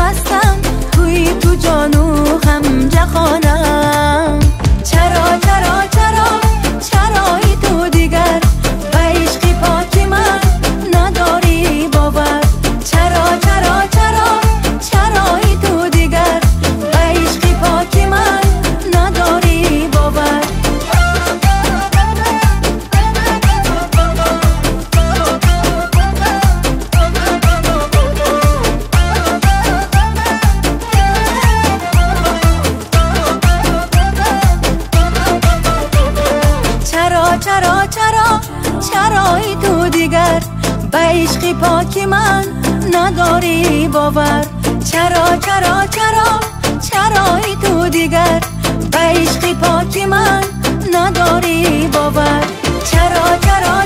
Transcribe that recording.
هستم، توی تو جانو هم جهانم. چرا چرا چرا چرایی تو دیگر به عشق پاکی من نداری باور؟ چرا چرا چرا چرایی تو دیگر به عشق پاکی من نداری باور؟ چرا چرا چرایی تو دیگر به عشق پاکی من نداری باور؟ چرا چرا چرا چرایی تو دیگر به عشق پاکی من نداری باور؟ چرا چرا